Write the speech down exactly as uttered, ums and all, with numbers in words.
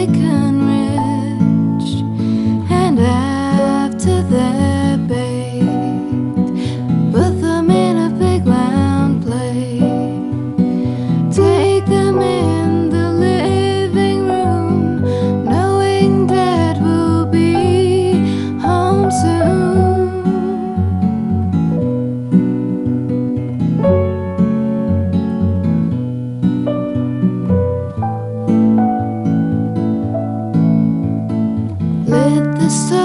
enriched, and after they're baked, put them in a big round plate. Take them in the living room, knowing Dad will be home soon. Lit the stove